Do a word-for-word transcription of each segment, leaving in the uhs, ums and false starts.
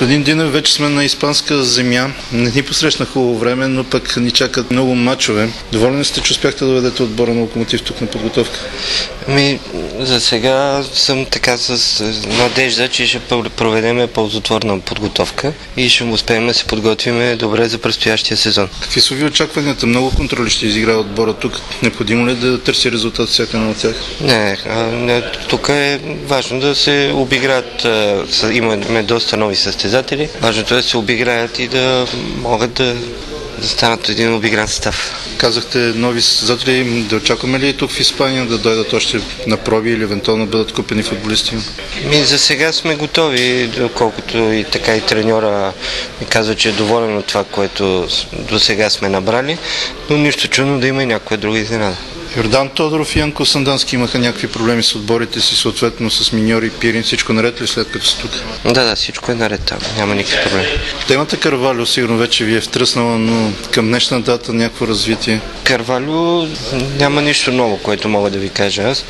Господин Динев, вече сме на испанска земя. Не ни посрещна хубаво време, но пък ни чакат много мачове. Доволни сте, че успяхте да доведете отбора на Локомотив тук на подготовка? Ми, за сега съм така с надежда, че ще проведем ползотворна подготовка и ще успеем да се подготвим добре за предстоящия сезон. Какви са ви очакванията? Много контроли ще изиграе отбора тук. Необходимо ли е да търси резултат всяка една от тях? Не, не, тук е важно да се обиграят. Имаме доста нови състезатели. Важното е да се обиграят и да могат да, да станат един обигран състав. Казахте нови състезатели. Да очакваме ли тук в Испания да дойдат още на проби или евентуално бъдат купени футболисти? Ми, за сега сме готови, доколкото и така и треньора ми казва, че е доволен от това, което до сега сме набрали, но нищо чудно да има и някоя друга изненада. Йордан Тодоров и Янко Сандански имаха някакви проблеми с отборите си, съответно с Миньор и Пирин. Всичко наред ли след като са тук? Да, да, всичко е наред там. Няма никакви проблеми. Темата Карвалио сигурно вече ви е втръснала, но към днешна дата някакво развитие? Карвалио няма нищо ново, което мога да ви кажа аз.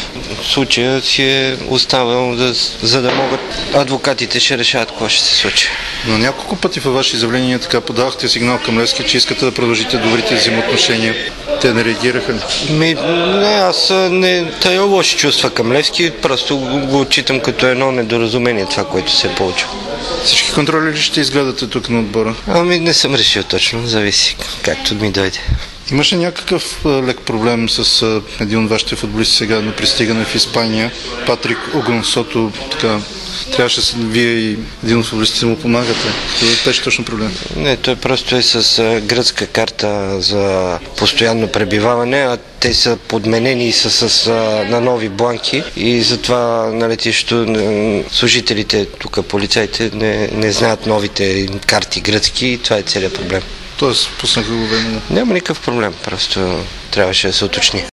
В случая си е оставил, да, за да могат адвокатите ще решават какво ще се случи. Но няколко пъти във ваши изявления така подавахте сигнал към Левски, че искате да продължите добрите взаимоотношения. Те не реагираха ли? Ми, не, аз не тая лоши чувства към Левски, просто го, го отчитам като едно недоразумение това, което се е получило. Всички контроли ли ще изгледате тук на отбора? Ами не съм решил точно, зависи както ми дойде. Имаше някакъв лек проблем с един от вашите футболисти сега на пристигане в Испания, Патрик Огонсото, така, трябваше вие и един от футболистите му помагате. Това беше точно проблем. Не, той просто е с гръцка карта за постоянно пребиваване, а те са подменени и са с, на нови бланки и затова на летището служителите, тук полицайите не, не знаят новите карти гръцки и това е целият проблем. Тоест, пуснаха го време. Няма никакъв проблем, просто трябваше да се уточни.